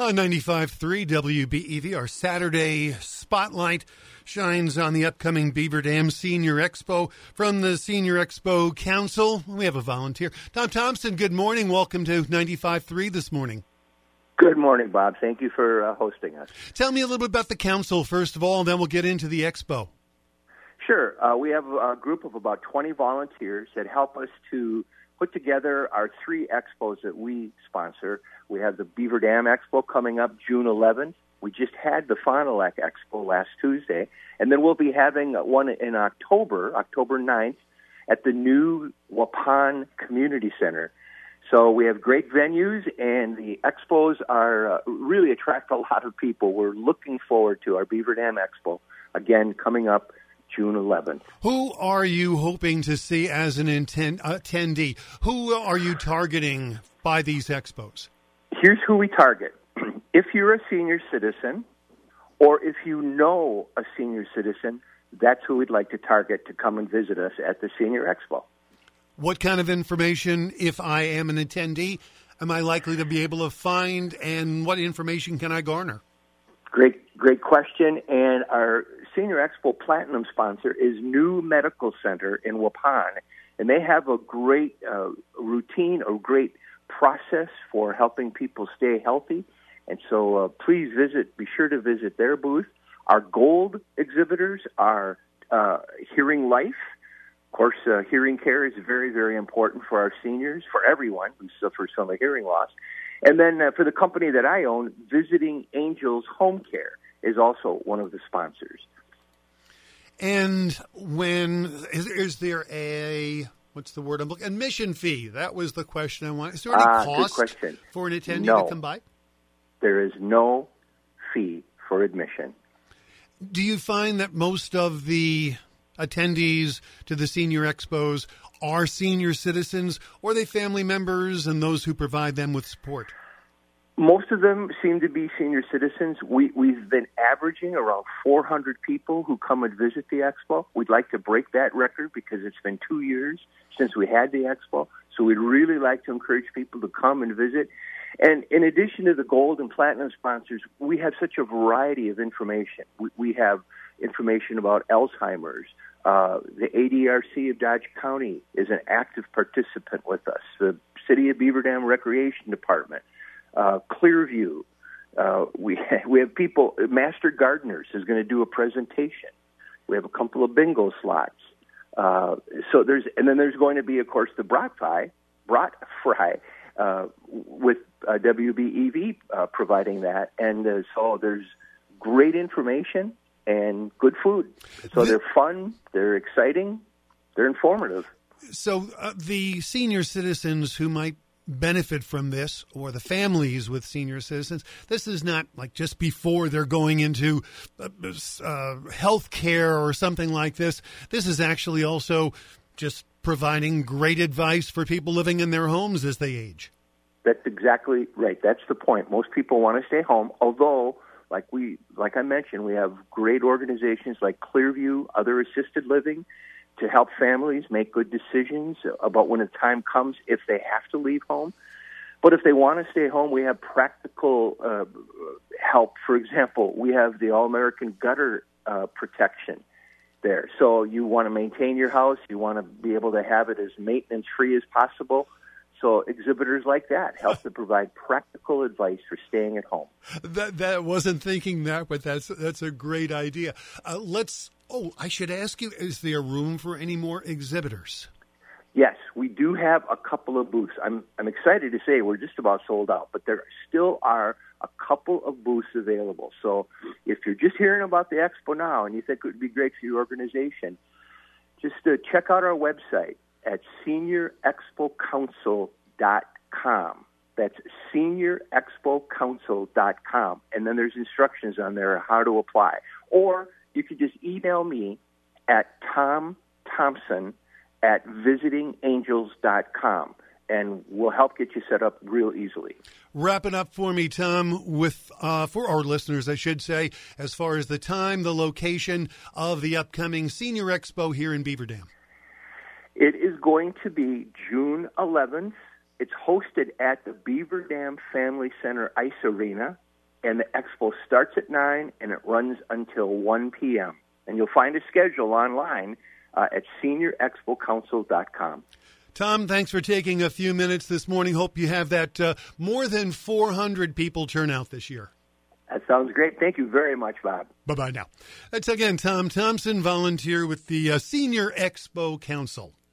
On 95.3 WBEV, our Saturday spotlight shines on the upcoming Beaver Dam Senior Expo. From the Senior Expo Council, we have a volunteer. Tom Thompson, good morning. Welcome to 95.3 this morning. Good morning, Bob. Thank you for hosting us. Tell me a little bit about the council, first of all, and then we'll get into the expo. Sure. We have a group of about 20 volunteers that help us to put together our three expos that we sponsor. We have the Beaver Dam Expo coming up June 11th. We just had the Fond du Lac Expo last Tuesday. And then we'll be having one in October 9th, at the new Waupun Community Center. So we have great venues, and the expos are really attract a lot of people. We're looking forward to our Beaver Dam Expo, again, coming up June 11th. Who are you hoping to see as an attendee? Who are you targeting by these expos? Here's who we target. If you're a senior citizen, or if you know a senior citizen, that's who we'd like to target to come and visit us at the Senior Expo. What kind of information, if I am an attendee, am I likely to be able to find, and what information can I garner? Great question. And our Senior Expo Platinum sponsor is New Medical Center in Waupun, and they have a great routine, a great process for helping people stay healthy. And so please be sure to visit their booth. Our gold exhibitors are Hearing Life. Of course, hearing care is very, very important for our seniors, for everyone who suffers from a hearing loss. And then for the company that I own, Visiting Angels Home Care is also one of the sponsors. And is there a, what's the word I'm looking, admission fee? That was the question I wanted. Is there any cost for an attendee to come by? There is no fee for admission. Do you find that most of the attendees to the Senior Expos are senior citizens, or are they family members and those who provide them with support? Most of them seem to be senior citizens. We've been averaging around 400 people who come and visit the expo. We'd like to break that record because it's been 2 years since we had the expo. So we'd really like to encourage people to come and visit. And in addition to the gold and platinum sponsors, we have such a variety of information. We have information about Alzheimer's. The ADRC of Dodge County is an active participant with us. The City of Beaver Dam Recreation Department, Clearview. We have people. Master Gardeners is going to do a presentation. We have a couple of bingo slots. There's going to be, of course, the Brat Fry with WBEV providing that, and so there's great information and good food. So they're fun, they're exciting, they're informative. So the senior citizens who might benefit from this, or the families with senior citizens, this is not like just before they're going into health care or something like this. This is actually also just providing great advice for people living in their homes as they age. That's exactly right. That's the point. Most people want to stay home, although, like I mentioned, we have great organizations like Clearview, other assisted living, to help families make good decisions about when the time comes if they have to leave home. But if they want to stay home, we have practical help. For example, we have the All-American Gutter Protection there. So you want to maintain your house, you want to be able to have it as maintenance-free as possible. So exhibitors like that help to provide practical advice for staying at home. That wasn't thinking that, but that's a great idea. I should ask you, is there room for any more exhibitors? Yes, we do have a couple of booths. I'm excited to say we're just about sold out, but there still are a couple of booths available. So if you're just hearing about the expo now and you think it would be great for your organization, just check out our website at seniorexpocouncil.com. That's seniorexpocouncil.com. And then there's instructions on there how to apply. Or you could just email me at tomthompson@visitingangels.com, and we'll help get you set up real easily. Wrap it up for me, Tom, with for our listeners, I should say, as far as the time, the location of the upcoming Senior Expo here in Beaver Dam. It is going to be June 11th. It's hosted at the Beaver Dam Family Center Ice Arena. and the expo starts at 9 and it runs until 1 p.m. And you'll find a schedule online at seniorexpocouncil.com. Tom, thanks for taking a few minutes this morning. Hope you have that more than 400 people turn out this year. That sounds great. Thank you very much, Bob. Bye-bye now. That's again Tom Thompson, volunteer with the Senior Expo Council.